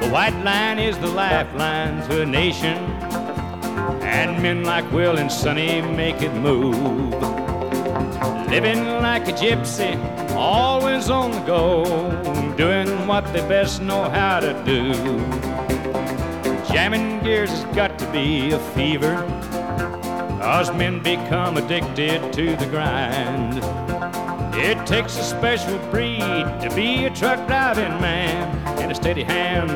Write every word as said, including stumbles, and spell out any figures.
The white line is the lifeline to a nation, and men like Will and Sonny make it move. Living like a gypsy, always on the go, doing what they best know how to do. Jamming gears has got to be a fever, 'cause men become addicted to the grind. It takes a special breed to be a truck driving man, and a steady hand